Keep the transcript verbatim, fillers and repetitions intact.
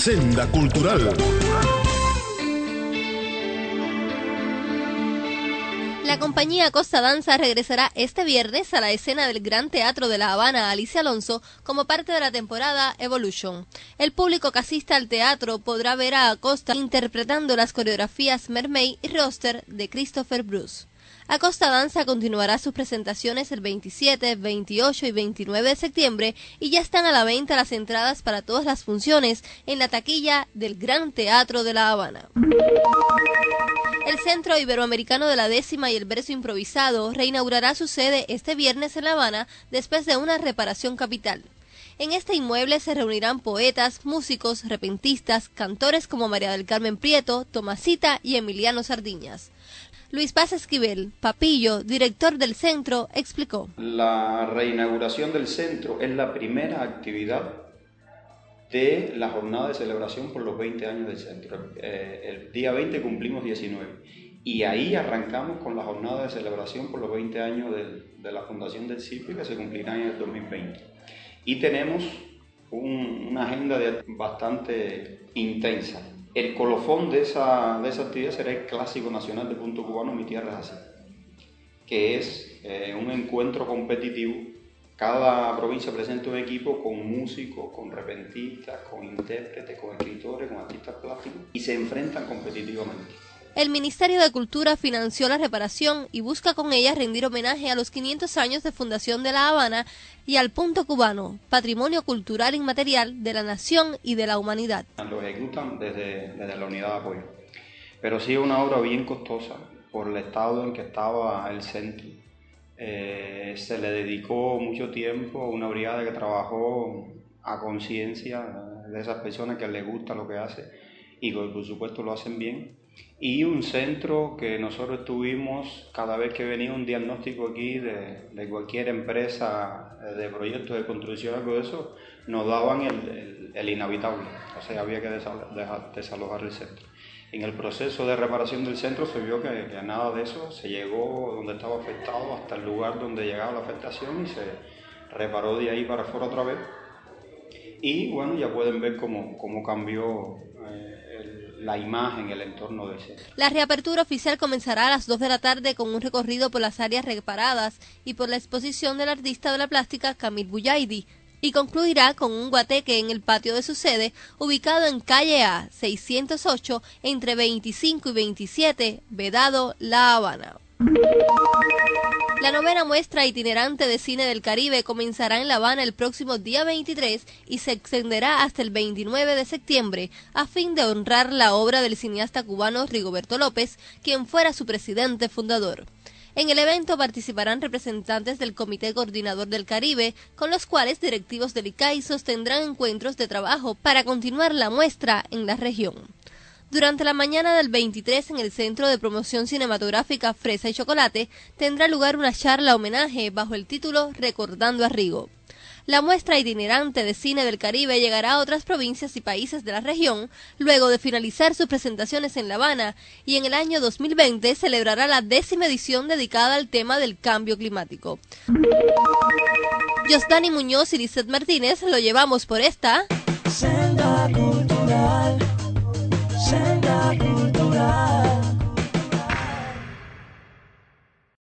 Senda Cultural. La compañía Costa Danza regresará este viernes a la escena del Gran Teatro de La Habana Alicia Alonso como parte de la temporada Evolution. El público que asista al teatro podrá ver a Acosta interpretando las coreografías Mermaid y Roster de Christopher Bruce. Acosta Danza continuará sus presentaciones el veintisiete, veintiocho y veintinueve de septiembre y ya están a la venta las entradas para todas las funciones en la taquilla del Gran Teatro de La Habana. El Centro Iberoamericano de la Décima y el Verso Improvisado reinaugurará su sede este viernes en La Habana después de una reparación capital. En este inmueble se reunirán poetas, músicos, repentistas, cantores como María del Carmen Prieto, Tomasita y Emiliano Sardiñas. Luis Paz Esquivel, Papillo, director del centro, explicó. La reinauguración del centro es la primera actividad de la jornada de celebración por los veinte años del centro. Eh, el día veinte cumplimos diecinueve y ahí arrancamos con la jornada de celebración por los veinte años de, de la fundación del C I P I, que se cumplirá en el dos mil veinte. Y tenemos un, una agenda de, bastante intensa. El colofón de esa, de esa actividad será el Clásico Nacional de Punto Cubano Mi Tierra es Así, que es eh, un encuentro competitivo. Cada provincia presenta un equipo con músicos, con repentistas, con intérpretes, con escritores, con artistas plásticos y se enfrentan competitivamente. El Ministerio de Cultura financió la reparación y busca con ella rendir homenaje a los quinientos años de fundación de La Habana y al Punto Cubano, patrimonio cultural inmaterial de la nación y de la humanidad. Lo ejecutan desde, desde la unidad de apoyo, pero sí es una obra bien costosa por el estado en que estaba el centro. Eh, se le dedicó mucho tiempo, una brigada que trabajó a conciencia de esas personas que les gusta lo que hace y que por supuesto lo hacen bien, y un centro que nosotros tuvimos cada vez que venía un diagnóstico aquí de, de cualquier empresa de proyectos de construcción, algo de eso, nos daban el, el, el inhabitable, o sea, había que desal, dejar, desalojar el centro. En el proceso de reparación del centro se vio que, que nada de eso, se llegó donde estaba afectado hasta el lugar donde llegaba la afectación y se reparó de ahí para afuera otra vez. Y bueno, ya pueden ver cómo, cómo cambió eh, el, la imagen, el entorno del centro. La reapertura oficial comenzará a las dos de la tarde con un recorrido por las áreas reparadas y por la exposición del artista de la plástica Camil Buyaidi, y concluirá con un guateque en el patio de su sede, ubicado en calle A seiscientos ocho, entre veinticinco y veintisiete, Vedado, La Habana. La novena muestra itinerante de cine del Caribe comenzará en La Habana el próximo día veintitrés y se extenderá hasta el veintinueve de septiembre, a fin de honrar la obra del cineasta cubano Rigoberto López, quien fuera su presidente fundador. En el evento participarán representantes del Comité Coordinador del Caribe, con los cuales directivos del I C A I sostendrán encuentros de trabajo para continuar la muestra en la región. Durante la mañana del veintitrés, en el Centro de Promoción Cinematográfica Fresa y Chocolate, tendrá lugar una charla homenaje bajo el título Recordando a Rigo. La muestra itinerante de cine del Caribe llegará a otras provincias y países de la región, luego de finalizar sus presentaciones en La Habana, y en el año dos mil veinte celebrará la décima edición dedicada al tema del cambio climático. Yosdani Muñoz y Lizeth Martínez lo llevamos por esta... Senda Cultural, Senda Cultural.